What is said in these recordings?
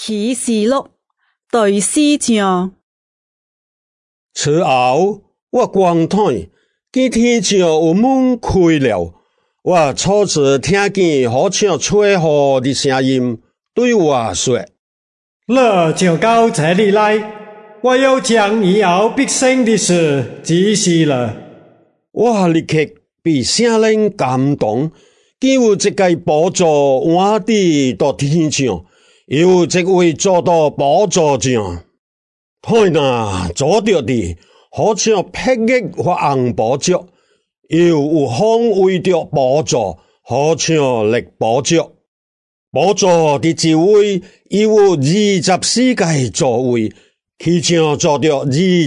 启示录第4章。 此后，我光睇见天上有门开了，我初次听见好像吹雨的声音，对我说：“ 乐就到这里来，我要将以后必生的事指示了。” 我立刻被圣灵感动，见有一个宝座换地到天上，有一位坐到宝座上。看哪，坐着的好像碧玉或红宝石，又有风围着宝座，好像绿宝石。宝座的周围又有24个座位，其中坐着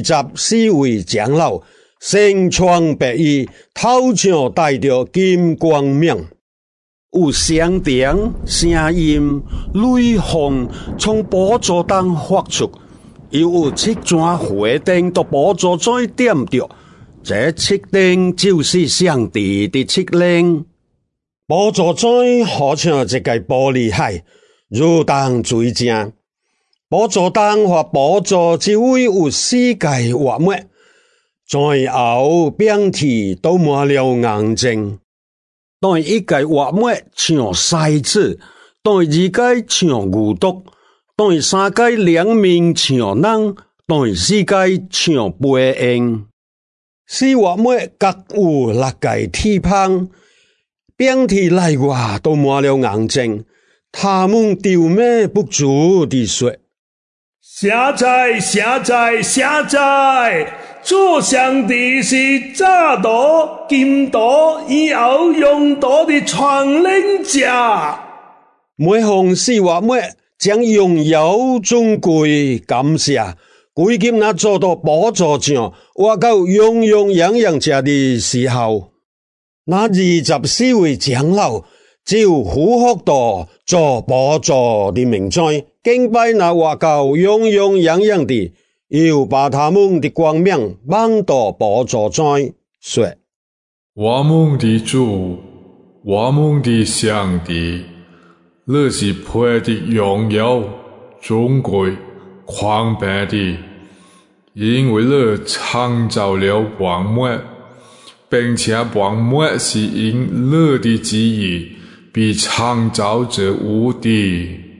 24位长老，身穿白衣，头上戴着金冠冕。有声电、声音、雷风从宝座中发出，又有7盏火灯到宝座再点着，这7灯就是上帝的7灵。宝座再好像一个玻璃海，如同水晶。宝座灯和宝座周围有4个活物，最后遍体都满了眼睛。第一个活物像狮子，第二个像牛犊，第三个两面像人，第四个像飞鹰。4活物各有6个翅膀，遍体内外都满了眼睛。他们丢美不足地说：“ 下载，下载，下载！做上帝是早道、今道以后永道的传令者。” 每项4活物将荣耀、尊贵、感谢归给那坐到宝座上活到永永远远者的时候，那24位长老就呼喝到坐宝座的名在，敬拜那活到永永远远的，又把他们的光明放到宝座在，说：“ 我们的主，我们的上帝，你是配的荣耀、尊贵、宽白的，因为你创造了万物，并且万物是因你的旨意被创造者无的。